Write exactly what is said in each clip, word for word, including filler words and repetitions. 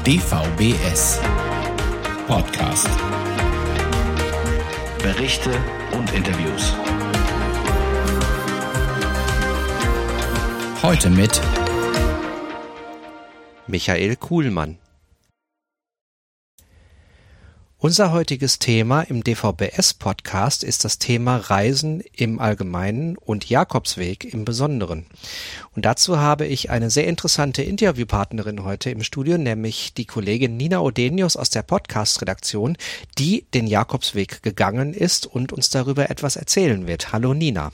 D V B S Podcast. Berichte und Interviews. Heute mit Michael Kuhlmann. Unser heutiges Thema im D V B S-Podcast ist das Thema Reisen im Allgemeinen und Jakobsweg im Besonderen. Und dazu habe ich eine sehr interessante Interviewpartnerin heute im Studio, nämlich die Kollegin Nina Odenius aus der Podcast-Redaktion, die den Jakobsweg gegangen ist und uns darüber etwas erzählen wird. Hallo Nina.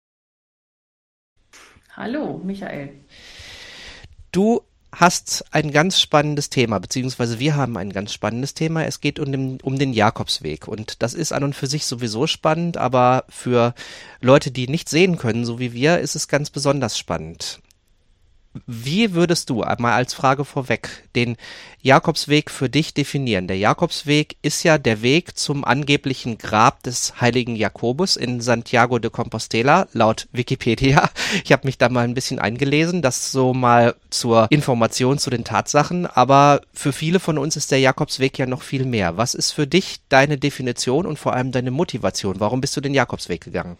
Hallo Michael. Du hast ein ganz spannendes Thema, beziehungsweise wir haben ein ganz spannendes Thema. Es geht um den, um den Jakobsweg und das ist an und für sich sowieso spannend, aber für Leute, die nicht sehen können, so wie wir, ist es ganz besonders spannend. Wie würdest du, einmal als Frage vorweg, den Jakobsweg für dich definieren? Der Jakobsweg ist ja der Weg zum angeblichen Grab des heiligen Jakobus in Santiago de Compostela, laut Wikipedia. Ich habe mich da mal ein bisschen eingelesen, das so mal zur Information zu den Tatsachen, aber für viele von uns ist der Jakobsweg ja noch viel mehr. Was ist für dich deine Definition und vor allem deine Motivation? Warum bist du den Jakobsweg gegangen?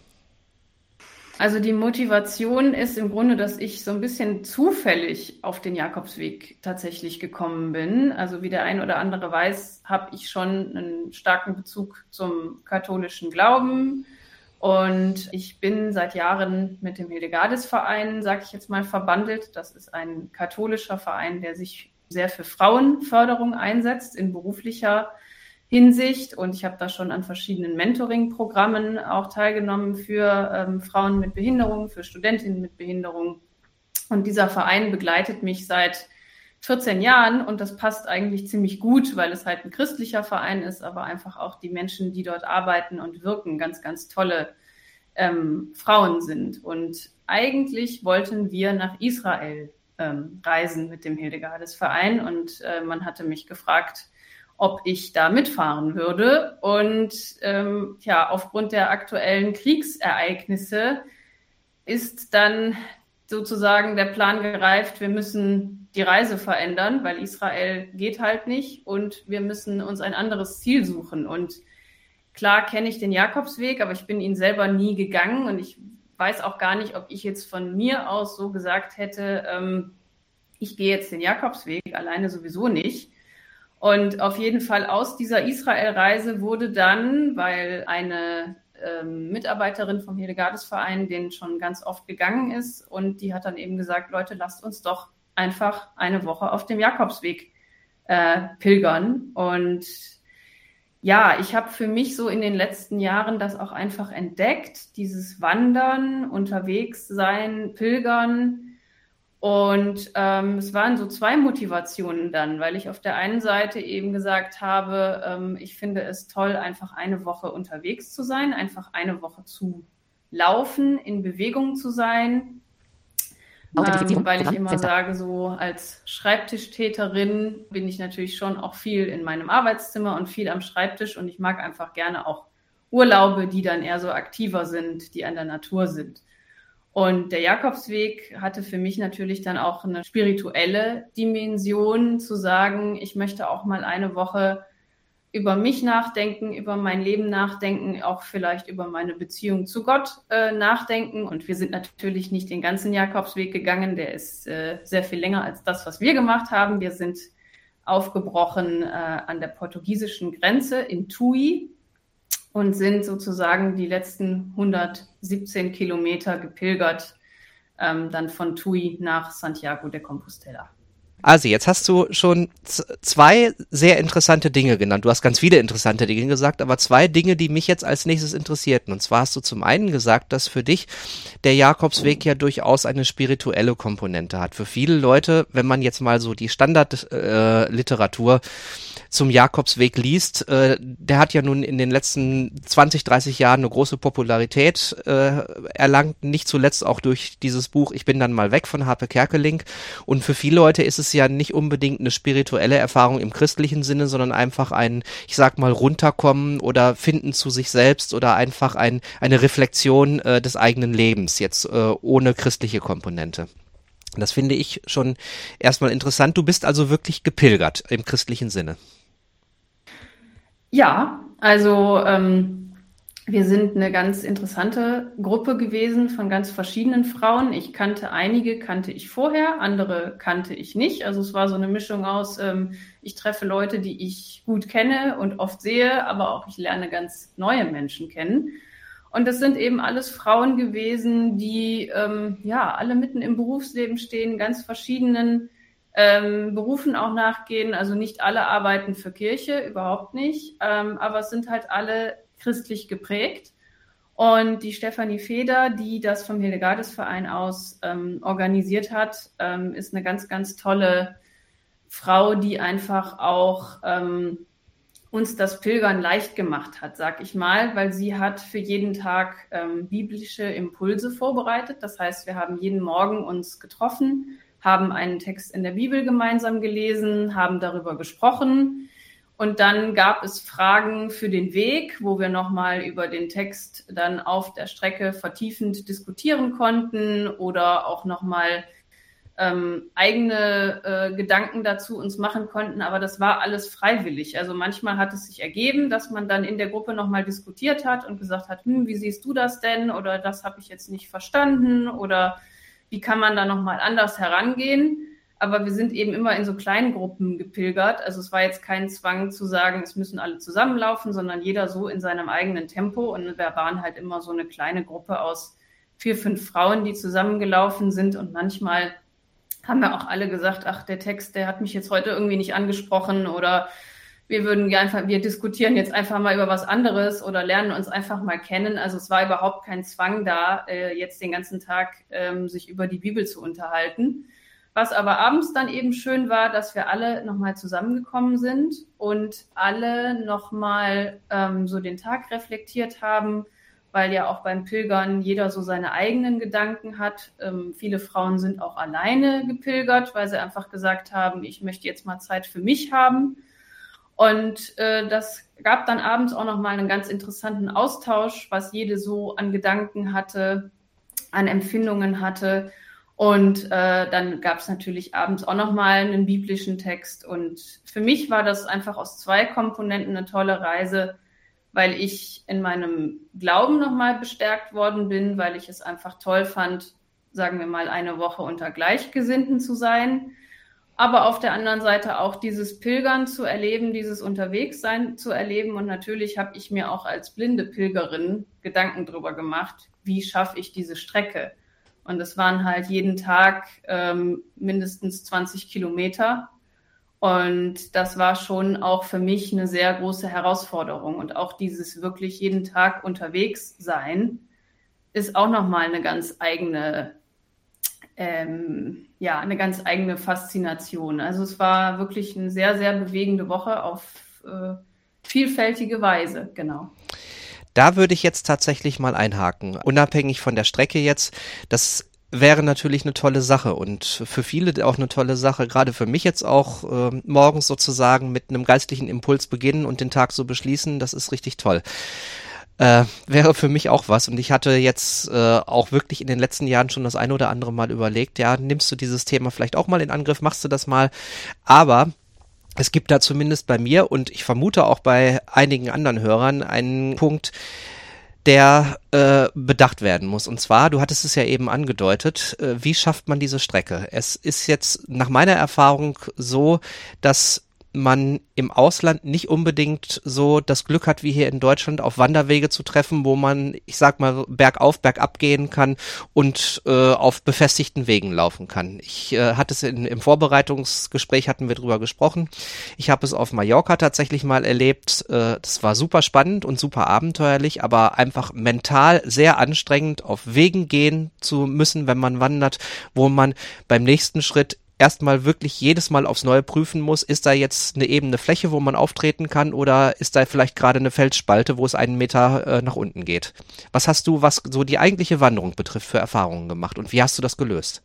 Also die Motivation ist im Grunde, dass ich so ein bisschen zufällig auf den Jakobsweg tatsächlich gekommen bin. Also wie der ein oder andere weiß, habe ich schon einen starken Bezug zum katholischen Glauben. Und ich bin seit Jahren mit dem Hildegardis-Verein, sage ich jetzt mal, verbandelt. Das ist ein katholischer Verein, der sich sehr für Frauenförderung einsetzt in beruflicher Hinsicht, und ich habe da schon an verschiedenen Mentoring-Programmen auch teilgenommen für ähm, Frauen mit Behinderung, für Studentinnen mit Behinderung. Und dieser Verein begleitet mich seit vierzehn Jahren und das passt eigentlich ziemlich gut, weil es halt ein christlicher Verein ist, aber einfach auch die Menschen, die dort arbeiten und wirken, ganz, ganz tolle ähm, Frauen sind. Und eigentlich wollten wir nach Israel ähm, reisen mit dem Hildegardis-Verein und äh, man hatte mich gefragt, ob ich da mitfahren würde. Und ähm, ja, aufgrund der aktuellen Kriegsereignisse ist dann sozusagen der Plan gereift, wir müssen die Reise verändern, weil Israel geht halt nicht und wir müssen uns ein anderes Ziel suchen. Und klar kenne ich den Jakobsweg, aber ich bin ihn selber nie gegangen und ich weiß auch gar nicht, ob ich jetzt von mir aus so gesagt hätte, ähm, ich gehe jetzt den Jakobsweg, alleine sowieso nicht. Und auf jeden Fall aus dieser Israel-Reise wurde dann, weil eine ähm, Mitarbeiterin vom Hildegardis-Verein den schon ganz oft gegangen ist und die hat dann eben gesagt, Leute, lasst uns doch einfach eine Woche auf dem Jakobsweg äh, pilgern. Und ja, ich habe für mich so in den letzten Jahren das auch einfach entdeckt, dieses Wandern, unterwegs sein, pilgern. Und ähm, es waren so zwei Motivationen dann, weil ich auf der einen Seite eben gesagt habe, ähm, ich finde es toll, einfach eine Woche unterwegs zu sein, einfach eine Woche zu laufen, in Bewegung zu sein, ähm, weil ich immer sage, so als Schreibtischtäterin bin ich natürlich schon auch viel in meinem Arbeitszimmer und viel am Schreibtisch und ich mag einfach gerne auch Urlaube, die dann eher so aktiver sind, die an der Natur sind. Und der Jakobsweg hatte für mich natürlich dann auch eine spirituelle Dimension, zu sagen, ich möchte auch mal eine Woche über mich nachdenken, über mein Leben nachdenken, auch vielleicht über meine Beziehung zu Gott äh, nachdenken. Und wir sind natürlich nicht den ganzen Jakobsweg gegangen, der ist äh, sehr viel länger als das, was wir gemacht haben. Wir sind aufgebrochen äh, an der portugiesischen Grenze in Tui und sind sozusagen die letzten hundertsiebzehn Kilometer gepilgert, ähm, dann von Tui nach Santiago de Compostela. Also jetzt hast du schon z- zwei sehr interessante Dinge genannt. Du hast ganz viele interessante Dinge gesagt, aber zwei Dinge, die mich jetzt als nächstes interessierten. Und zwar hast du zum einen gesagt, dass für dich der Jakobsweg ja durchaus eine spirituelle Komponente hat. Für viele Leute, wenn man jetzt mal so die Standardliteratur äh, zum Jakobsweg liest, äh, der hat ja nun in den letzten zwanzig, dreißig Jahren eine große Popularität äh, erlangt, nicht zuletzt auch durch dieses Buch Ich bin dann mal weg von Harpe Kerkeling. Und für viele Leute ist es ja nicht unbedingt eine spirituelle Erfahrung im christlichen Sinne, sondern einfach ein, ich sag mal, runterkommen oder finden zu sich selbst oder einfach ein, eine Reflexion äh, des eigenen Lebens, jetzt äh, ohne christliche Komponente. Das finde ich schon erstmal interessant. Du bist also wirklich gepilgert im christlichen Sinne. Ja, also ähm, wir sind eine ganz interessante Gruppe gewesen von ganz verschiedenen Frauen. Ich kannte einige, kannte ich vorher, andere kannte ich nicht. Also es war so eine Mischung aus, ähm, ich treffe Leute, die ich gut kenne und oft sehe, aber auch ich lerne ganz neue Menschen kennen. Und das sind eben alles Frauen gewesen, die ähm, ja alle mitten im Berufsleben stehen, ganz verschiedenen ähm, Berufen auch nachgehen. Also nicht alle arbeiten für Kirche, überhaupt nicht. Ähm, aber es sind halt alle christlich geprägt. Und die Stefanie Feder, die das vom Hildegardesverein aus ähm, organisiert hat, ähm, ist eine ganz, ganz tolle Frau, die einfach auch ähm, uns das Pilgern leicht gemacht hat, sag ich mal, weil sie hat für jeden Tag ähm, biblische Impulse vorbereitet. Das heißt, wir haben jeden Morgen uns getroffen, haben einen Text in der Bibel gemeinsam gelesen, haben darüber gesprochen. Und dann gab es Fragen für den Weg, wo wir nochmal über den Text dann auf der Strecke vertiefend diskutieren konnten oder auch nochmal ähm, eigene äh, Gedanken dazu uns machen konnten. Aber das war alles freiwillig. Also manchmal hat es sich ergeben, dass man dann in der Gruppe nochmal diskutiert hat und gesagt hat, hm, wie siehst du das denn? Oder das habe ich jetzt nicht verstanden. Oder wie kann man da nochmal anders herangehen? Aber wir sind eben immer in so kleinen Gruppen gepilgert. Also es war jetzt kein Zwang zu sagen, es müssen alle zusammenlaufen, sondern jeder so in seinem eigenen Tempo. Und wir waren halt immer so eine kleine Gruppe aus vier, fünf Frauen, die zusammengelaufen sind. Und manchmal haben wir auch alle gesagt, ach, der Text, der hat mich jetzt heute irgendwie nicht angesprochen oder wir würden einfach, wir diskutieren jetzt einfach mal über was anderes oder lernen uns einfach mal kennen. Also es war überhaupt kein Zwang da, jetzt den ganzen Tag sich über die Bibel zu unterhalten. Was aber abends dann eben schön war, dass wir alle nochmal zusammengekommen sind und alle nochmal ähm, so den Tag reflektiert haben, weil ja auch beim Pilgern jeder so seine eigenen Gedanken hat. Ähm, viele Frauen sind auch alleine gepilgert, weil sie einfach gesagt haben, ich möchte jetzt mal Zeit für mich haben. Und äh, das gab dann abends auch nochmal einen ganz interessanten Austausch, was jede so an Gedanken hatte, an Empfindungen hatte. Und äh, dann gab es natürlich abends auch nochmal einen biblischen Text. Und für mich war das einfach aus zwei Komponenten eine tolle Reise, weil ich in meinem Glauben nochmal bestärkt worden bin, weil ich es einfach toll fand, sagen wir mal, eine Woche unter Gleichgesinnten zu sein. Aber auf der anderen Seite auch dieses Pilgern zu erleben, dieses Unterwegssein zu erleben. Und natürlich habe ich mir auch als blinde Pilgerin Gedanken drüber gemacht, wie schaffe ich diese Strecke? Und es waren halt jeden Tag ähm, mindestens zwanzig Kilometer. Und das war schon auch für mich eine sehr große Herausforderung. Und auch dieses wirklich jeden Tag unterwegs sein ist auch nochmal eine ganz eigene, ähm, ja, eine ganz eigene Faszination. Also es war wirklich eine sehr, sehr bewegende Woche auf äh, vielfältige Weise, genau. Da würde ich jetzt tatsächlich mal einhaken, unabhängig von der Strecke jetzt. Das wäre natürlich eine tolle Sache und für viele auch eine tolle Sache, gerade für mich jetzt auch äh, morgens sozusagen mit einem geistlichen Impuls beginnen und den Tag so beschließen, das ist richtig toll. Äh, wäre für mich auch was und ich hatte jetzt äh, auch wirklich in den letzten Jahren schon das eine oder andere Mal überlegt, ja, nimmst du dieses Thema vielleicht auch mal in Angriff, machst du das mal, aber es gibt da zumindest bei mir und ich vermute auch bei einigen anderen Hörern einen Punkt, der äh, bedacht werden muss. Und zwar, du hattest es ja eben angedeutet, äh, wie schafft man diese Strecke? Es ist jetzt nach meiner Erfahrung so, dass man im Ausland nicht unbedingt so das Glück hat, wie hier in Deutschland, auf Wanderwege zu treffen, wo man, ich sag mal, bergauf, bergab gehen kann und äh, auf befestigten Wegen laufen kann. Ich äh, hatte es in, im Vorbereitungsgespräch, hatten wir drüber gesprochen. Ich habe es auf Mallorca tatsächlich mal erlebt. Äh, das war super spannend und super abenteuerlich, aber einfach mental sehr anstrengend, auf Wegen gehen zu müssen, wenn man wandert, wo man beim nächsten Schritt erstmal wirklich jedes Mal aufs Neue prüfen muss, ist da jetzt eine ebene Fläche, wo man auftreten kann oder ist da vielleicht gerade eine Felsspalte, wo es einen Meter äh, nach unten geht? Was hast du, was so die eigentliche Wanderung betrifft, für Erfahrungen gemacht und wie hast du das gelöst?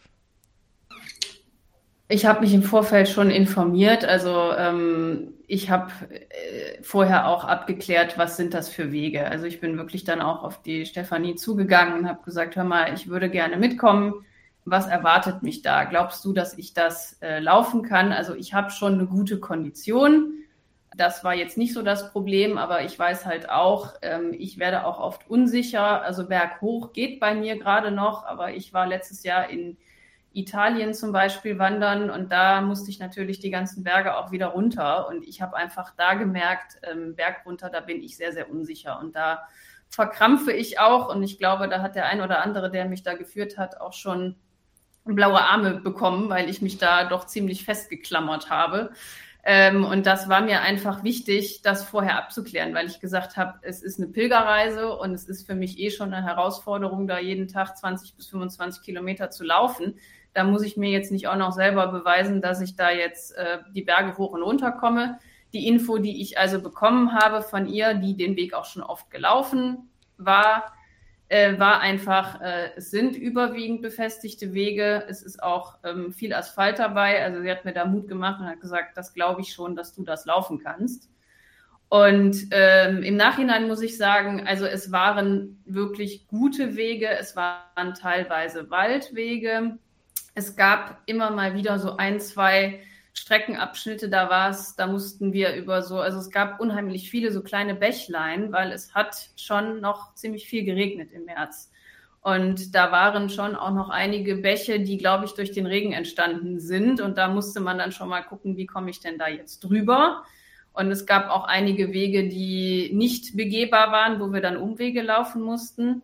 Ich habe mich im Vorfeld schon informiert, also ähm, ich habe äh, vorher auch abgeklärt, was sind das für Wege. Also ich bin wirklich dann auch auf die Stefanie zugegangen und habe gesagt, hör mal, ich würde gerne mitkommen. was erwartet mich da? Glaubst du, dass ich das äh, laufen kann? Also ich habe schon eine gute Kondition. Das war jetzt nicht so das Problem, aber ich weiß halt auch, ähm, ich werde auch oft unsicher. Also berghoch geht bei mir gerade noch, aber ich war letztes Jahr in Italien zum Beispiel wandern und da musste ich natürlich die ganzen Berge auch wieder runter und ich habe einfach da gemerkt, ähm, Berg runter, da bin ich sehr, sehr unsicher und da verkrampfe ich auch und ich glaube, da hat der ein oder andere, der mich da geführt hat, auch schon blaue Arme bekommen, weil ich mich da doch ziemlich festgeklammert habe. Ähm, und das war mir einfach wichtig, das vorher abzuklären, weil ich gesagt habe, es ist eine Pilgerreise und es ist für mich eh schon eine Herausforderung, da jeden Tag zwanzig bis fünfundzwanzig Kilometer zu laufen. Da muss ich mir jetzt nicht auch noch selber beweisen, dass ich da jetzt äh, die Berge hoch und runter komme. Die Info, die ich also bekommen habe von ihr, die den Weg auch schon oft gelaufen war, äh, war einfach, äh, es sind überwiegend befestigte Wege. Es ist auch ähm, viel Asphalt dabei. Also sie hat mir da Mut gemacht und hat gesagt, das glaube ich schon, dass du das laufen kannst. Und ähm, im Nachhinein muss ich sagen, also es waren wirklich gute Wege. Es waren teilweise Waldwege. Es gab immer mal wieder so ein, zwei Streckenabschnitte, da war es, da mussten wir über so, also es gab unheimlich viele so kleine Bächlein, weil es hat schon noch ziemlich viel geregnet im März. Und da waren schon auch noch einige Bäche, die, glaube ich, durch den Regen entstanden sind. Und da musste man dann schon mal gucken, wie komme ich denn da jetzt drüber? Und es gab auch einige Wege, die nicht begehbar waren, wo wir dann Umwege laufen mussten.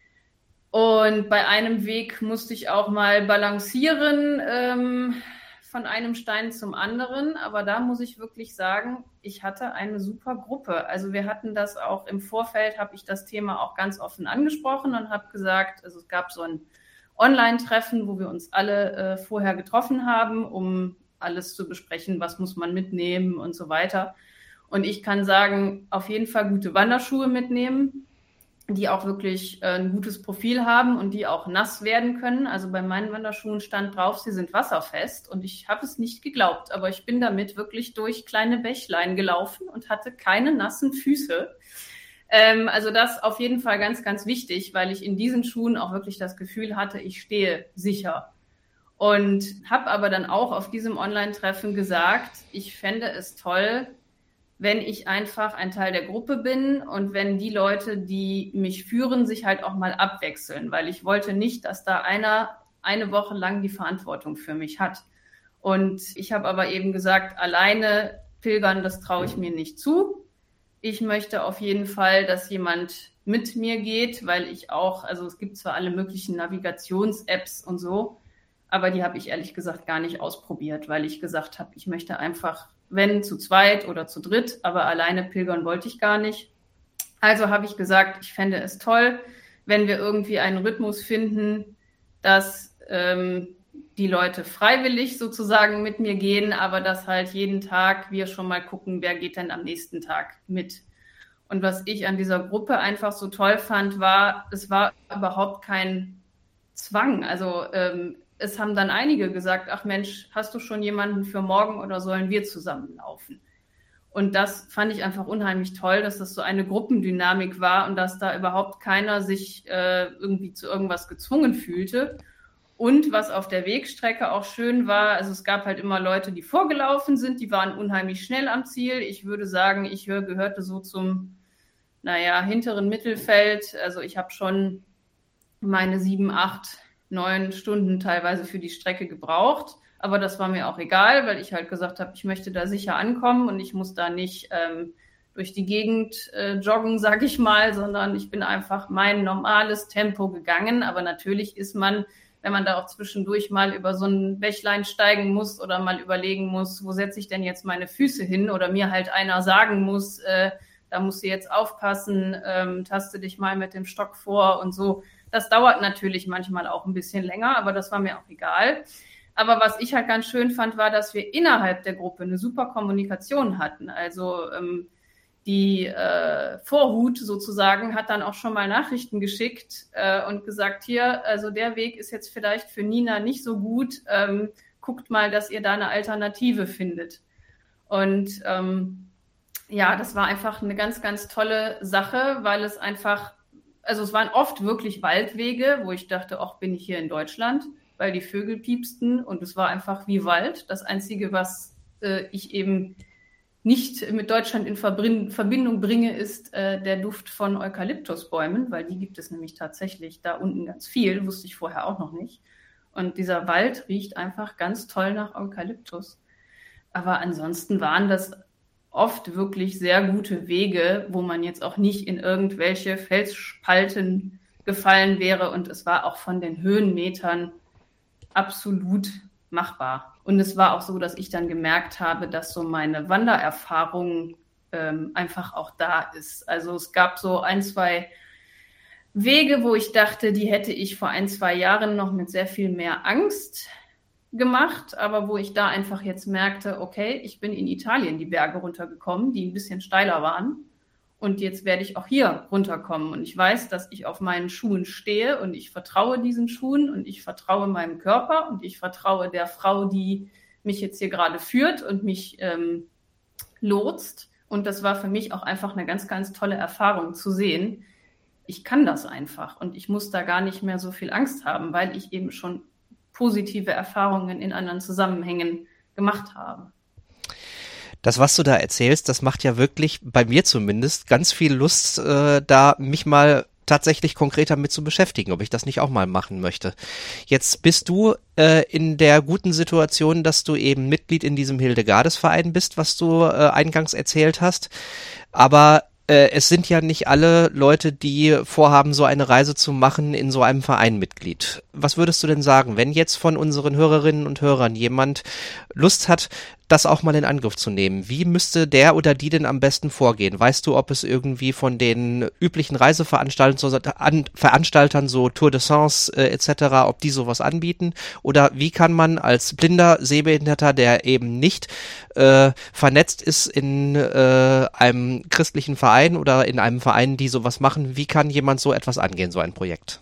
Und bei einem Weg musste ich auch mal balancieren, ähm, von einem Stein zum anderen, aber da muss ich wirklich sagen, ich hatte eine super Gruppe. Also wir hatten das auch im Vorfeld, habe ich das Thema auch ganz offen angesprochen und habe gesagt, also es gab so ein Online-Treffen, wo wir uns alle äh, vorher getroffen haben, um alles zu besprechen, was muss man mitnehmen und so weiter. Und ich kann sagen, auf jeden Fall gute Wanderschuhe mitnehmen, die auch wirklich äh, ein gutes Profil haben und die auch nass werden können. Also bei meinen Wanderschuhen stand drauf, sie sind wasserfest und ich habe es nicht geglaubt, aber ich bin damit wirklich durch kleine Bächlein gelaufen und hatte keine nassen Füße. Ähm, also das auf jeden Fall ganz, ganz wichtig, weil ich in diesen Schuhen auch wirklich das Gefühl hatte, ich stehe sicher. Und habe aber dann auch auf diesem Online-Treffen gesagt, ich fände es toll, wenn ich einfach ein Teil der Gruppe bin und wenn die Leute, die mich führen, sich halt auch mal abwechseln, weil ich wollte nicht, dass da einer eine Woche lang die Verantwortung für mich hat. Und ich habe aber eben gesagt, alleine pilgern, das traue ich mir nicht zu. Ich möchte auf jeden Fall, dass jemand mit mir geht, weil ich auch, also es gibt zwar alle möglichen Navigations-Apps und so, aber die habe ich ehrlich gesagt gar nicht ausprobiert, weil ich gesagt habe, ich möchte einfach, wenn zu zweit oder zu dritt, aber alleine pilgern wollte ich gar nicht. Also habe ich gesagt, ich fände es toll, wenn wir irgendwie einen Rhythmus finden, dass ähm, die Leute freiwillig sozusagen mit mir gehen, aber dass halt jeden Tag wir schon mal gucken, wer geht denn am nächsten Tag mit. Und was ich an dieser Gruppe einfach so toll fand, war, es war überhaupt kein Zwang. Also ähm, es haben dann einige gesagt, ach Mensch, hast du schon jemanden für morgen oder sollen wir zusammenlaufen? Und das fand ich einfach unheimlich toll, dass das so eine Gruppendynamik war und dass da überhaupt keiner sich äh, irgendwie zu irgendwas gezwungen fühlte. Und was auf der Wegstrecke auch schön war, also es gab halt immer Leute, die vorgelaufen sind, die waren unheimlich schnell am Ziel. Ich würde sagen, ich gehörte so zum, naja, hinteren Mittelfeld. Also ich habe schon meine sieben, acht, neun Stunden teilweise für die Strecke gebraucht. Aber das war mir auch egal, weil ich halt gesagt habe, ich möchte da sicher ankommen und ich muss da nicht ähm, durch die Gegend äh, joggen, sag ich mal, sondern ich bin einfach mein normales Tempo gegangen. Aber natürlich ist man, wenn man da auch zwischendurch mal über so ein Bächlein steigen muss oder mal überlegen muss, wo setze ich denn jetzt meine Füße hin oder mir halt einer sagen muss, äh, da musst du jetzt aufpassen, ähm, taste dich mal mit dem Stock vor und so. Das dauert natürlich manchmal auch ein bisschen länger, aber das war mir auch egal. Aber was ich halt ganz schön fand, war, dass wir innerhalb der Gruppe eine super Kommunikation hatten. Also ähm, die äh, Vorhut sozusagen hat dann auch schon mal Nachrichten geschickt äh, und gesagt, hier, also der Weg ist jetzt vielleicht für Nina nicht so gut. Ähm, guckt mal, dass ihr da eine Alternative findet. Und ähm, ja, das war einfach eine ganz, ganz tolle Sache, weil es einfach, also es waren oft wirklich Waldwege, wo ich dachte, ach, bin ich hier in Deutschland? weil die Vögel piepsten und es war einfach wie Wald. Das Einzige, was äh, ich eben nicht mit Deutschland in Verbindung bringe, ist äh, der Duft von Eukalyptusbäumen, weil die gibt es nämlich tatsächlich da unten ganz viel, wusste ich vorher auch noch nicht. Und dieser Wald riecht einfach ganz toll nach Eukalyptus. Aber ansonsten waren das oft wirklich sehr gute Wege, wo man jetzt auch nicht in irgendwelche Felsspalten gefallen wäre. Und es war auch von den Höhenmetern absolut machbar. Und es war auch so, dass ich dann gemerkt habe, dass so meine Wandererfahrung ähm, einfach auch da ist. Also es gab so ein, zwei Wege, wo ich dachte, die hätte ich vor ein, zwei Jahren noch mit sehr viel mehr Angst gemacht, aber wo ich da einfach jetzt merkte, okay, ich bin in Italien die Berge runtergekommen, die ein bisschen steiler waren. Und jetzt werde ich auch hier runterkommen. Und ich weiß, dass ich auf meinen Schuhen stehe und ich vertraue diesen Schuhen und ich vertraue meinem Körper und ich vertraue der Frau, die mich jetzt hier gerade führt und mich ähm, lotst. Und das war für mich auch einfach eine ganz, ganz tolle Erfahrung zu sehen. Ich kann das einfach und ich muss da gar nicht mehr so viel Angst haben, weil ich eben schon positive Erfahrungen in anderen Zusammenhängen gemacht habe. Das, was du da erzählst, das macht ja wirklich, bei mir zumindest, ganz viel Lust, äh, da mich mal tatsächlich konkret damit zu beschäftigen, ob ich das nicht auch mal machen möchte. Jetzt bist du äh, in der guten Situation, dass du eben Mitglied in diesem Hildegardes-Verein bist, was du äh, eingangs erzählt hast, aber äh, es sind ja nicht alle Leute, die vorhaben, so eine Reise zu machen, in so einem Verein Mitglied. Was würdest du denn sagen, wenn jetzt von unseren Hörerinnen und Hörern jemand Lust hat, das auch mal in Angriff zu nehmen? Wie müsste der oder die denn am besten vorgehen? Weißt du, ob es irgendwie von den üblichen Reiseveranstaltern so, an, Veranstaltern, so Tour de France äh, et cetera, ob die sowas anbieten? Oder wie kann man als blinder Sehbehinderter, der eben nicht äh, vernetzt ist in äh, einem christlichen Verein oder in einem Verein, die sowas machen, wie kann jemand so etwas angehen, so ein Projekt?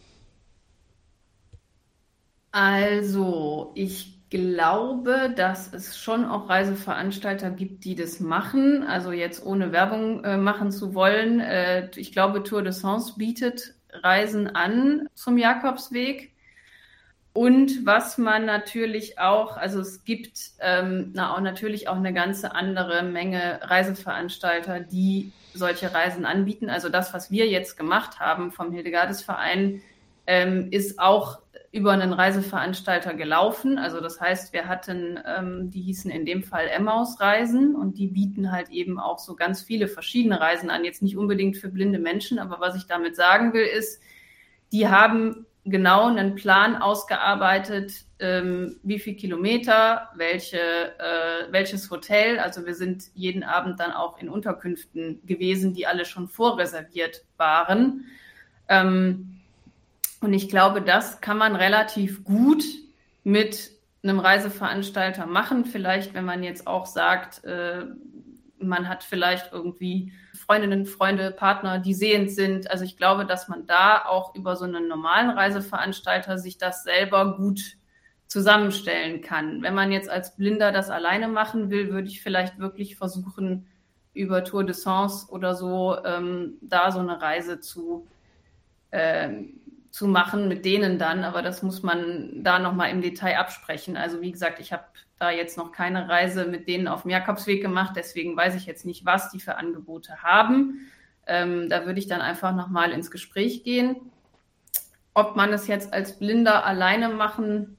Also, ich glaube, dass es schon auch Reiseveranstalter gibt, die das machen. Also jetzt ohne Werbung äh, machen zu wollen. Äh, ich glaube, Tour de France bietet Reisen an zum Jakobsweg. Und was man natürlich auch, also es gibt ähm, na, auch natürlich auch eine ganze andere Menge Reiseveranstalter, die solche Reisen anbieten. Also das, was wir jetzt gemacht haben vom Hildegardes-Verein, ähm, ist auch über einen Reiseveranstalter gelaufen. Also das heißt, wir hatten, ähm, die hießen in dem Fall Emmaus-Reisen und die bieten halt eben auch so ganz viele verschiedene Reisen an. Jetzt nicht unbedingt für blinde Menschen, aber was ich damit sagen will, ist, die haben genau einen Plan ausgearbeitet, ähm, wie viel Kilometer, welche, äh, welches Hotel. Also wir sind jeden Abend dann auch in Unterkünften gewesen, die alle schon vorreserviert waren. Ähm, Und ich glaube, das kann man relativ gut mit einem Reiseveranstalter machen. Vielleicht, wenn man jetzt auch sagt, äh, man hat vielleicht irgendwie Freundinnen, Freunde, Partner, die sehend sind. Also ich glaube, dass man da auch über so einen normalen Reiseveranstalter sich das selber gut zusammenstellen kann. Wenn man jetzt als Blinder das alleine machen will, würde ich vielleicht wirklich versuchen, über Tour de France oder so ähm, da so eine Reise zu ähm, zu machen mit denen dann, aber das muss man da nochmal im Detail absprechen. Also wie gesagt, ich habe da jetzt noch keine Reise mit denen auf dem Jakobsweg gemacht, deswegen weiß ich jetzt nicht, was die für Angebote haben. Ähm, da würde ich dann einfach nochmal ins Gespräch gehen. Ob man es jetzt als Blinder alleine machen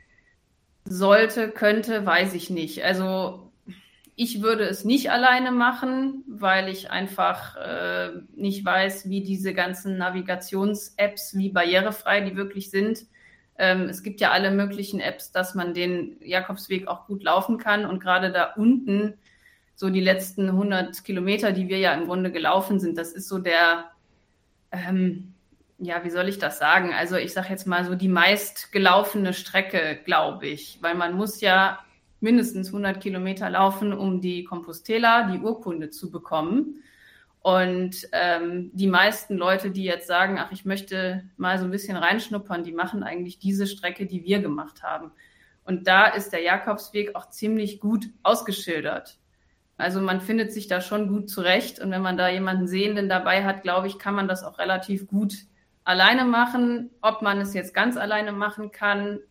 sollte, könnte, weiß ich nicht. Also ich würde es nicht alleine machen, weil ich einfach äh, nicht weiß, wie diese ganzen Navigations-Apps, wie barrierefrei die wirklich sind. Ähm, es gibt ja alle möglichen Apps, dass man den Jakobsweg auch gut laufen kann. Und gerade da unten, so die letzten hundert Kilometer, die wir ja im Grunde gelaufen sind, das ist so der, ähm, ja, wie soll ich das sagen? Also ich sage jetzt mal so die meist gelaufene Strecke, glaube ich. Weil man muss ja mindestens hundert Kilometer laufen, um die Compostela, die Urkunde zu bekommen. Und ähm, die meisten Leute, die jetzt sagen, ach, ich möchte mal so ein bisschen reinschnuppern, die machen eigentlich diese Strecke, die wir gemacht haben. Und da ist der Jakobsweg auch ziemlich gut ausgeschildert. Also man findet sich da schon gut zurecht. Und wenn man da jemanden Sehenden dabei hat, glaube ich, kann man das auch relativ gut alleine machen. Ob man es jetzt ganz alleine machen kann,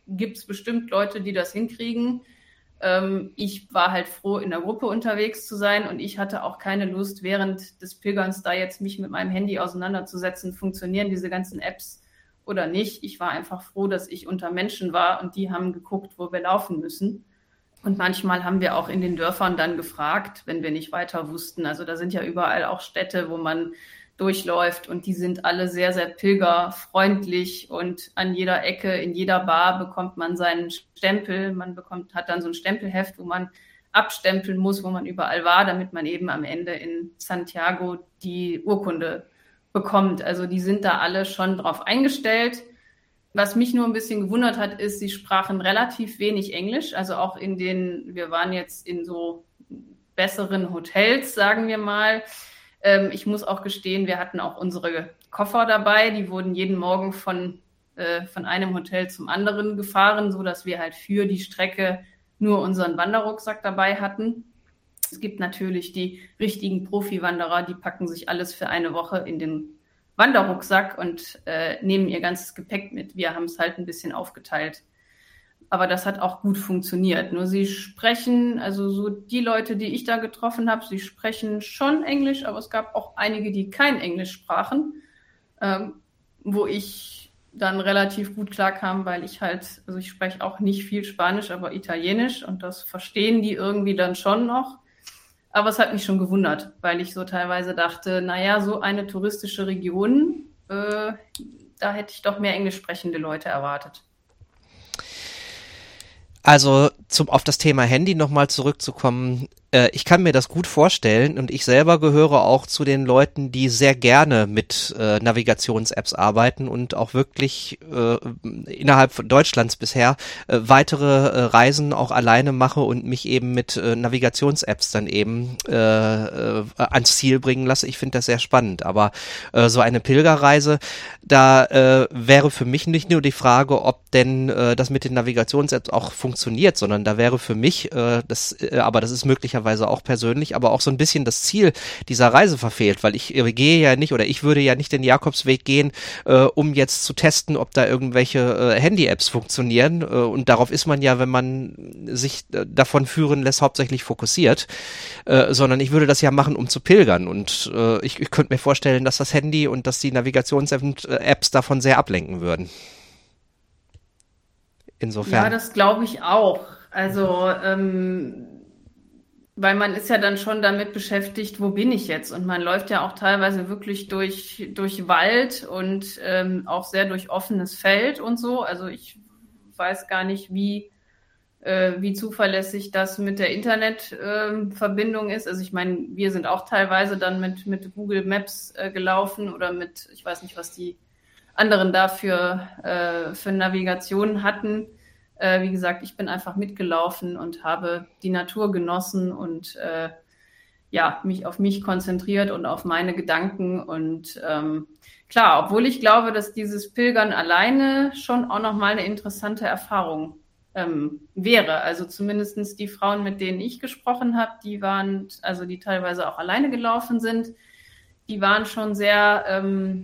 gibt es bestimmt Leute, die das hinkriegen. Ähm, ich war halt froh, in der Gruppe unterwegs zu sein und ich hatte auch keine Lust, während des Pilgerns da jetzt mich mit meinem Handy auseinanderzusetzen, funktionieren diese ganzen Apps oder nicht. Ich war einfach froh, dass ich unter Menschen war und die haben geguckt, wo wir laufen müssen. Und manchmal haben wir auch in den Dörfern dann gefragt, wenn wir nicht weiter wussten. Also da sind ja überall auch Städte, wo man durchläuft und die sind alle sehr, sehr pilgerfreundlich und an jeder Ecke, in jeder Bar bekommt man seinen Stempel. Man bekommt, hat dann so ein Stempelheft, wo man abstempeln muss, wo man überall war, damit man eben am Ende in Santiago die Urkunde bekommt. Also die sind da alle schon drauf eingestellt. Was mich nur ein bisschen gewundert hat, ist, sie sprachen relativ wenig Englisch. Also auch in den, wir waren jetzt in so besseren Hotels, sagen wir mal. Ähm, ich muss auch gestehen, wir hatten auch unsere Koffer dabei. Die wurden jeden Morgen von, äh, von einem Hotel zum anderen gefahren, so dass wir halt für die Strecke nur unseren Wanderrucksack dabei hatten. Es gibt natürlich die richtigen Profi-Wanderer, die packen sich alles für eine Woche in den Wanderrucksack und äh, nehmen ihr ganzes Gepäck mit. Wir haben es halt ein bisschen aufgeteilt. Aber das hat auch gut funktioniert. Nur sie sprechen, also so die Leute, die ich da getroffen habe, sie sprechen schon Englisch, aber es gab auch einige, die kein Englisch sprachen, ähm, wo ich dann relativ gut klarkam, weil ich halt, also ich spreche auch nicht viel Spanisch, aber Italienisch und das verstehen die irgendwie dann schon noch. Aber es hat mich schon gewundert, weil ich so teilweise dachte, naja, so eine touristische Region, äh, da hätte ich doch mehr englisch sprechende Leute erwartet. Also zum auf das Thema Handy nochmal zurückzukommen, äh, ich kann mir das gut vorstellen und ich selber gehöre auch zu den Leuten, die sehr gerne mit äh, Navigations-Apps arbeiten und auch wirklich äh, innerhalb von Deutschlands bisher äh, weitere äh, Reisen auch alleine mache und mich eben mit äh, Navigations-Apps dann eben äh, äh, ans Ziel bringen lasse. Ich finde das sehr spannend, aber äh, so eine Pilgerreise, da äh, wäre für mich nicht nur die Frage, ob denn äh, das mit den Navigations-Apps auch funktioniert, sondern da wäre für mich, äh, das, äh, aber das ist möglicherweise auch persönlich, aber auch so ein bisschen das Ziel dieser Reise verfehlt, weil ich äh, gehe ja nicht oder ich würde ja nicht den Jakobsweg gehen, äh, um jetzt zu testen, ob da irgendwelche äh, Handy-Apps funktionieren äh, und darauf ist man ja, wenn man sich äh, davon führen lässt, hauptsächlich fokussiert, äh, sondern ich würde das ja machen, um zu pilgern und äh, ich, ich könnte mir vorstellen, dass das Handy und dass die Navigations-Apps davon sehr ablenken würden. Insofern. Ja, das glaube ich auch. Also, ähm, weil man ist ja dann schon damit beschäftigt, wo bin ich jetzt? Und man läuft ja auch teilweise wirklich durch, durch Wald und ähm, auch sehr durch offenes Feld und so. Also ich weiß gar nicht, wie, äh, wie zuverlässig das mit der Internetverbindung äh, ist. Also ich meine, wir sind auch teilweise dann mit, mit Google Maps äh, gelaufen oder mit, ich weiß nicht, was die anderen da für, äh, für Navigationen hatten. Äh, wie gesagt, ich bin einfach mitgelaufen und habe die Natur genossen und äh, ja, mich auf mich konzentriert und auf meine Gedanken. Und ähm, klar, obwohl ich glaube, dass dieses Pilgern alleine schon auch nochmal eine interessante Erfahrung ähm, wäre. Also zumindestens die Frauen, mit denen ich gesprochen habe, die waren, also die teilweise auch alleine gelaufen sind, die waren schon sehr... Ähm,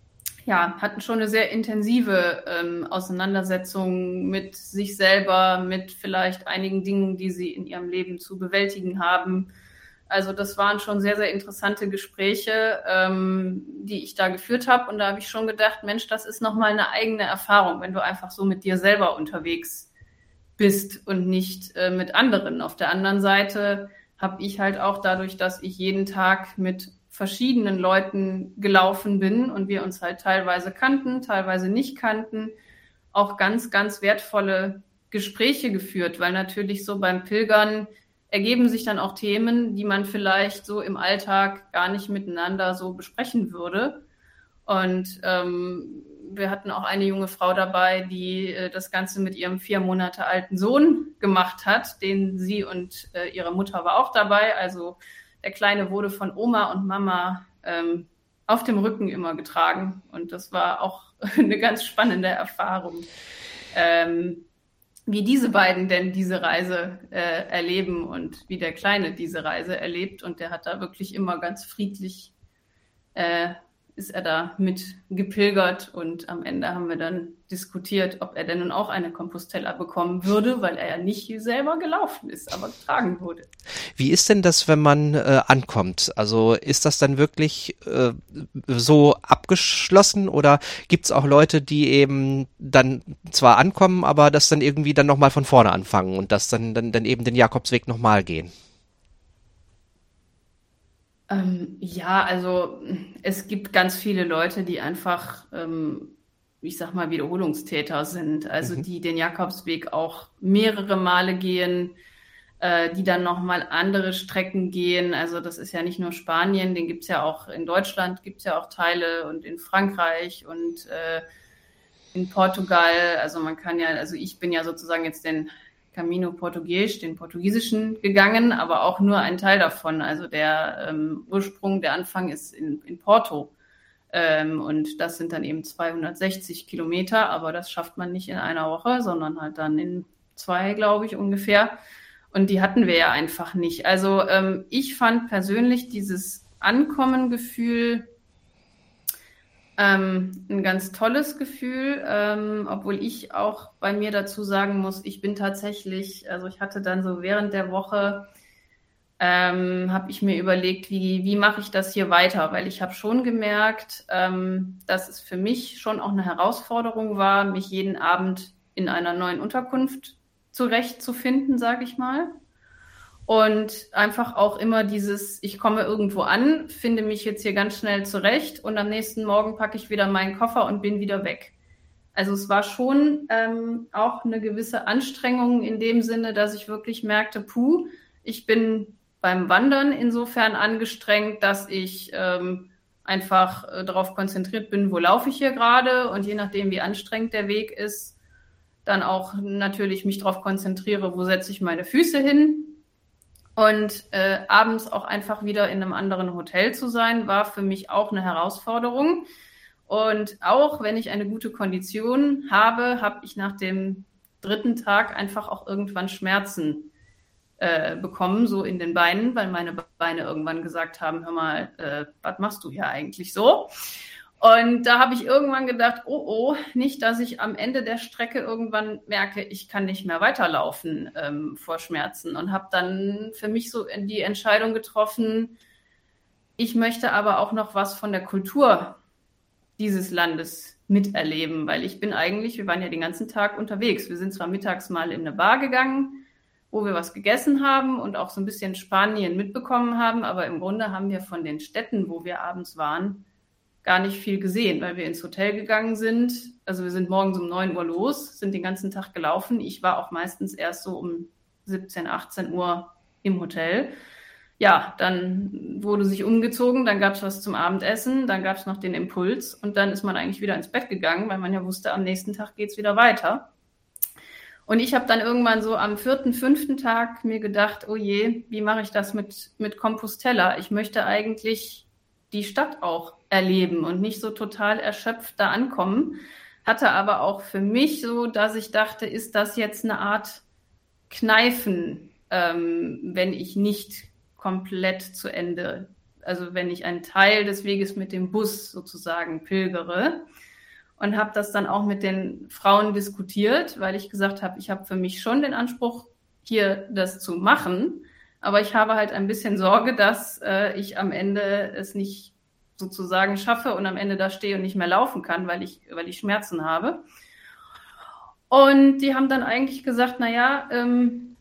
ja, hatten schon eine sehr intensive ähm, Auseinandersetzung mit sich selber, mit vielleicht einigen Dingen, die sie in ihrem Leben zu bewältigen haben. Also das waren schon sehr, sehr interessante Gespräche, ähm, die ich da geführt habe. Und da habe ich schon gedacht, Mensch, das ist nochmal eine eigene Erfahrung, wenn du einfach so mit dir selber unterwegs bist und nicht äh, mit anderen. Auf der anderen Seite habe ich halt auch dadurch, dass ich jeden Tag mit verschiedenen Leuten gelaufen bin und wir uns halt teilweise kannten, teilweise nicht kannten, auch ganz, ganz wertvolle Gespräche geführt, weil natürlich so beim Pilgern ergeben sich dann auch Themen, die man vielleicht so im Alltag gar nicht miteinander so besprechen würde. Und ähm, wir hatten auch eine junge Frau dabei, die äh, das Ganze mit ihrem vier Monate alten Sohn gemacht hat, den sie und äh, ihre Mutter war auch dabei, also der Kleine wurde von Oma und Mama ähm, auf dem Rücken immer getragen. Und das war auch eine ganz spannende Erfahrung, ähm, wie diese beiden denn diese Reise äh, erleben und wie der Kleine diese Reise erlebt. Und der hat da wirklich immer ganz friedlich äh, ist er da mit gepilgert und am Ende haben wir dann diskutiert, ob er denn nun auch eine Compostela bekommen würde, weil er ja nicht selber gelaufen ist, aber getragen wurde. Wie ist denn das, wenn man äh, ankommt? Also ist das dann wirklich äh, so abgeschlossen oder gibt es auch Leute, die eben dann zwar ankommen, aber das dann irgendwie dann nochmal von vorne anfangen und das dann, dann, dann eben den Jakobsweg nochmal gehen? Ähm, ja, also es gibt ganz viele Leute, die einfach, ähm, ich sag mal, Wiederholungstäter sind, also mhm. die den Jakobsweg auch mehrere Male gehen, äh, die dann nochmal andere Strecken gehen. Also das ist ja nicht nur Spanien, den gibt's ja auch in Deutschland, gibt's ja auch Teile und in Frankreich und äh, in Portugal. Also man kann ja, also ich bin ja sozusagen jetzt den Camino Portugues, den portugiesischen, gegangen, aber auch nur ein Teil davon. Also der ähm, Ursprung, der Anfang ist in, in Porto. Ähm, und das sind dann eben zweihundertsechzig Kilometer, aber das schafft man nicht in einer Woche, sondern halt dann in zwei, glaube ich, ungefähr. Und die hatten wir ja einfach nicht. Also ähm, ich fand persönlich dieses Ankommengefühl Ähm, ein ganz tolles Gefühl, ähm, obwohl ich auch bei mir dazu sagen muss, ich bin tatsächlich, also ich hatte dann so während der Woche, ähm, habe ich mir überlegt, wie, wie mache ich das hier weiter, weil ich habe schon gemerkt, ähm, dass es für mich schon auch eine Herausforderung war, mich jeden Abend in einer neuen Unterkunft zurechtzufinden, sage ich mal. Und einfach auch immer dieses, ich komme irgendwo an, finde mich jetzt hier ganz schnell zurecht und am nächsten Morgen packe ich wieder meinen Koffer und bin wieder weg. Also es war schon ähm, auch eine gewisse Anstrengung in dem Sinne, dass ich wirklich merkte, puh, ich bin beim Wandern insofern angestrengt, dass ich ähm, einfach äh, darauf konzentriert bin, wo laufe ich hier gerade und je nachdem, wie anstrengend der Weg ist, dann auch natürlich mich darauf konzentriere, wo setze ich meine Füße hin. Und äh, abends auch einfach wieder in einem anderen Hotel zu sein, war für mich auch eine Herausforderung. Und auch wenn ich eine gute Kondition habe, habe ich nach dem dritten Tag einfach auch irgendwann Schmerzen äh, bekommen, so in den Beinen, weil meine Beine irgendwann gesagt haben, hör mal, äh, was machst du hier eigentlich so? Und da habe ich irgendwann gedacht, oh, oh, nicht, dass ich am Ende der Strecke irgendwann merke, ich kann nicht mehr weiterlaufen ähm, vor Schmerzen. Und habe dann für mich so die Entscheidung getroffen, ich möchte aber auch noch was von der Kultur dieses Landes miterleben, weil ich bin eigentlich, wir waren ja den ganzen Tag unterwegs. Wir sind zwar mittags mal in eine Bar gegangen, wo wir was gegessen haben und auch so ein bisschen Spanien mitbekommen haben, aber im Grunde haben wir von den Städten, wo wir abends waren, gar nicht viel gesehen, weil wir ins Hotel gegangen sind. Also wir sind morgens um neun Uhr los, sind den ganzen Tag gelaufen. Ich war auch meistens erst so um siebzehn, achtzehn Uhr im Hotel. Ja, dann wurde sich umgezogen, dann gab es was zum Abendessen, dann gab es noch den Impuls und dann ist man eigentlich wieder ins Bett gegangen, weil man ja wusste, am nächsten Tag geht's wieder weiter. Und ich habe dann irgendwann so am vierten, fünften Tag mir gedacht, oh je, wie mache ich das mit, mit Compostela? Ich möchte eigentlich die Stadt auch erleben und nicht so total erschöpft da ankommen. Hatte aber auch für mich so, dass ich dachte, ist das jetzt eine Art Kneifen, ähm, wenn ich nicht komplett zu Ende, also wenn ich einen Teil des Weges mit dem Bus sozusagen pilgere. Und habe das dann auch mit den Frauen diskutiert, weil ich gesagt habe, ich habe für mich schon den Anspruch, hier das zu machen. Aber ich habe halt ein bisschen Sorge, dass äh, ich am Ende es nicht sozusagen schaffe und am Ende da stehe und nicht mehr laufen kann, weil ich, weil ich Schmerzen habe. Und die haben dann eigentlich gesagt, na ja, ähm,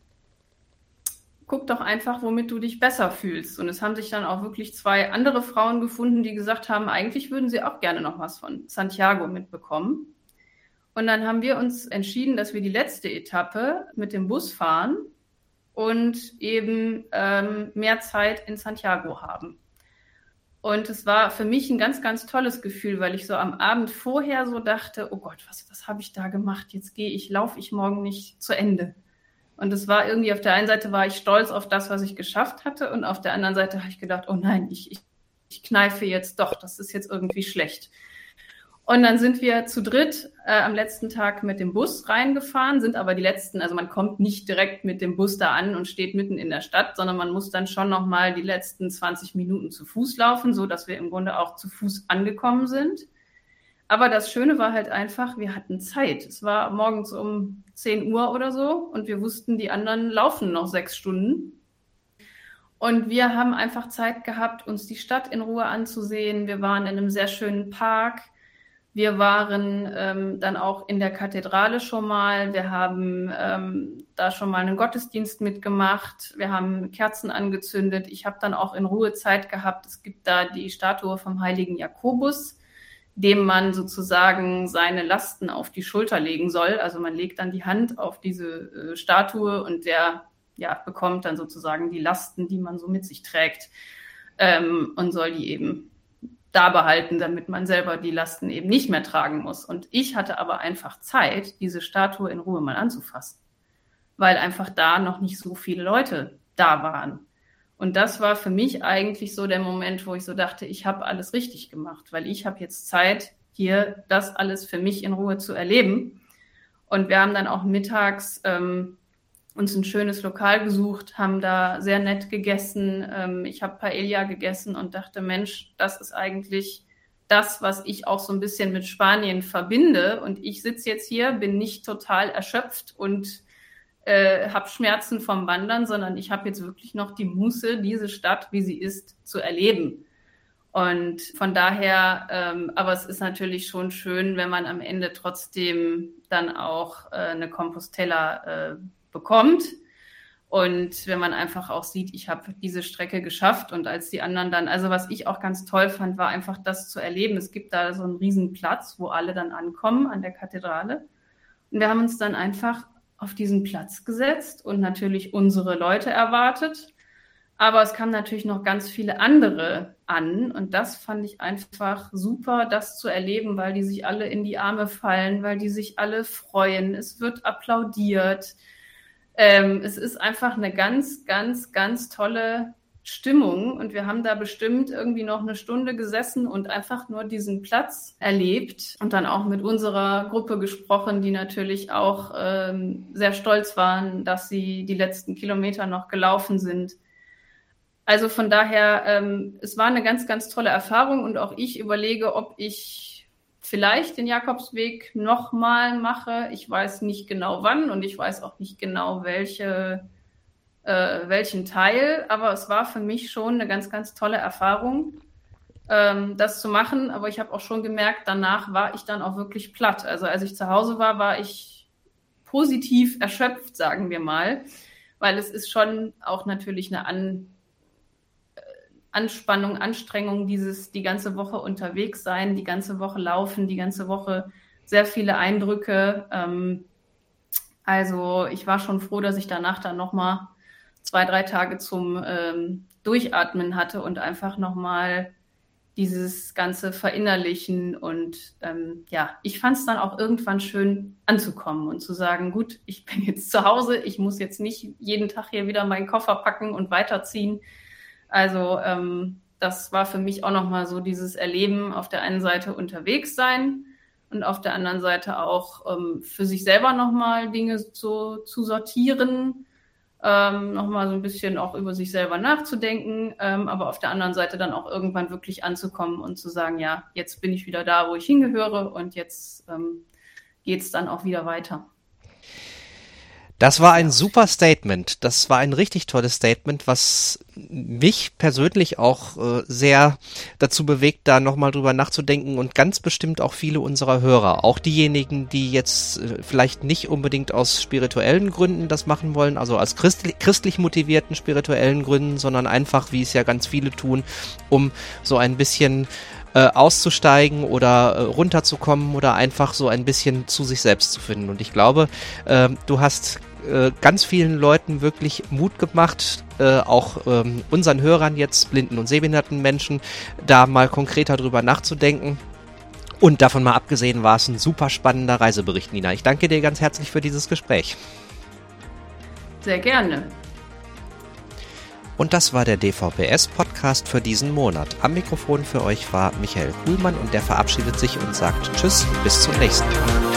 guck doch einfach, womit du dich besser fühlst. Und es haben sich dann auch wirklich zwei andere Frauen gefunden, die gesagt haben, eigentlich würden sie auch gerne noch was von Santiago mitbekommen. Und dann haben wir uns entschieden, dass wir die letzte Etappe mit dem Bus fahren und eben ähm, mehr Zeit in Santiago haben. Und es war für mich ein ganz, ganz tolles Gefühl, weil ich so am Abend vorher so dachte, oh Gott, was, was habe ich da gemacht? Jetzt gehe ich, laufe ich morgen nicht zu Ende. Und es war irgendwie, auf der einen Seite war ich stolz auf das, was ich geschafft hatte, und auf der anderen Seite habe ich gedacht, oh nein, ich, ich, ich kneife jetzt doch, das ist jetzt irgendwie schlecht. Und dann sind wir zu dritt äh, am letzten Tag mit dem Bus reingefahren, sind aber die letzten, also man kommt nicht direkt mit dem Bus da an und steht mitten in der Stadt, sondern man muss dann schon nochmal die letzten zwanzig Minuten zu Fuß laufen, so dass wir im Grunde auch zu Fuß angekommen sind. Aber das Schöne war halt einfach, wir hatten Zeit. Es war morgens um zehn Uhr oder so und wir wussten, die anderen laufen noch sechs Stunden. Und wir haben einfach Zeit gehabt, uns die Stadt in Ruhe anzusehen. Wir waren in einem sehr schönen Park. Wir waren ähm, dann auch in der Kathedrale schon mal. Wir haben ähm, da schon mal einen Gottesdienst mitgemacht. Wir haben Kerzen angezündet. Ich habe dann auch in Ruhe Zeit gehabt. Es gibt da die Statue vom heiligen Jakobus, dem man sozusagen seine Lasten auf die Schulter legen soll. Also man legt dann die Hand auf diese äh, Statue und der ja, bekommt dann sozusagen die Lasten, die man so mit sich trägt, ähm, und soll die eben da behalten, damit man selber die Lasten eben nicht mehr tragen muss. Und ich hatte aber einfach Zeit, diese Statue in Ruhe mal anzufassen, weil einfach da noch nicht so viele Leute da waren. Und das war für mich eigentlich so der Moment, wo ich so dachte, ich habe alles richtig gemacht, weil ich habe jetzt Zeit, hier das alles für mich in Ruhe zu erleben. Und wir haben dann auch mittags ähm, uns ein schönes Lokal gesucht, haben da sehr nett gegessen. Ähm, ich habe Paella gegessen und dachte, Mensch, das ist eigentlich das, was ich auch so ein bisschen mit Spanien verbinde. Und ich sitze jetzt hier, bin nicht total erschöpft und äh, habe Schmerzen vom Wandern, sondern ich habe jetzt wirklich noch die Muße, diese Stadt, wie sie ist, zu erleben. Und von daher, ähm, aber es ist natürlich schon schön, wenn man am Ende trotzdem dann auch äh, eine Compostela äh, bekommt. Und wenn man einfach auch sieht, ich habe diese Strecke geschafft und als die anderen dann, also was ich auch ganz toll fand, war einfach das zu erleben. Es gibt da so einen riesen Platz, wo alle dann ankommen an der Kathedrale. Und wir haben uns dann einfach auf diesen Platz gesetzt und natürlich unsere Leute erwartet. Aber es kamen natürlich noch ganz viele andere an und das fand ich einfach super, das zu erleben, weil die sich alle in die Arme fallen, weil die sich alle freuen. Es wird applaudiert. Ähm, es ist einfach eine ganz, ganz, ganz tolle Stimmung und wir haben da bestimmt irgendwie noch eine Stunde gesessen und einfach nur diesen Platz erlebt und dann auch mit unserer Gruppe gesprochen, die natürlich auch ähm, sehr stolz waren, dass sie die letzten Kilometer noch gelaufen sind. Also von daher, ähm, es war eine ganz, ganz tolle Erfahrung und auch ich überlege, ob ich vielleicht den Jakobsweg nochmal mache. Ich weiß nicht genau wann und ich weiß auch nicht genau welche, äh, welchen Teil, aber es war für mich schon eine ganz, ganz tolle Erfahrung, ähm, das zu machen. Aber ich habe auch schon gemerkt, danach war ich dann auch wirklich platt. Also als ich zu Hause war, war ich positiv erschöpft, sagen wir mal, weil es ist schon auch natürlich eine An Anspannung, Anstrengung, dieses die ganze Woche unterwegs sein, die ganze Woche laufen, die ganze Woche sehr viele Eindrücke. Ähm, also ich war schon froh, dass ich danach dann nochmal zwei, drei Tage zum ähm, Durchatmen hatte und einfach nochmal dieses ganze Verinnerlichen und ähm, ja, ich fand es dann auch irgendwann schön anzukommen und zu sagen, gut, ich bin jetzt zu Hause, ich muss jetzt nicht jeden Tag hier wieder meinen Koffer packen und weiterziehen. Also ähm, das war für mich auch nochmal so dieses Erleben, auf der einen Seite unterwegs sein und auf der anderen Seite auch ähm, für sich selber nochmal Dinge so zu sortieren, ähm, nochmal so ein bisschen auch über sich selber nachzudenken, ähm, aber auf der anderen Seite dann auch irgendwann wirklich anzukommen und zu sagen, ja, jetzt bin ich wieder da, wo ich hingehöre und jetzt ähm, geht's dann auch wieder weiter. Das war ein super Statement. Das war ein richtig tolles Statement, was mich persönlich auch äh, sehr dazu bewegt, da nochmal drüber nachzudenken und ganz bestimmt auch viele unserer Hörer. Auch diejenigen, die jetzt äh, vielleicht nicht unbedingt aus spirituellen Gründen das machen wollen, also aus christlich, christlich motivierten spirituellen Gründen, sondern einfach, wie es ja ganz viele tun, um so ein bisschen äh, auszusteigen oder äh, runterzukommen oder einfach so ein bisschen zu sich selbst zu finden. Und ich glaube, äh, du hast ganz vielen Leuten wirklich Mut gemacht, äh, auch ähm, unseren Hörern jetzt, blinden und sehbehinderten Menschen, da mal konkreter drüber nachzudenken. Und davon mal abgesehen war es ein super spannender Reisebericht, Nina. Ich danke dir ganz herzlich für dieses Gespräch. Sehr gerne. Und das war der D V B S-Podcast für diesen Monat. Am Mikrofon für euch war Michael Kuhlmann und der verabschiedet sich und sagt Tschüss und bis zum nächsten Mal.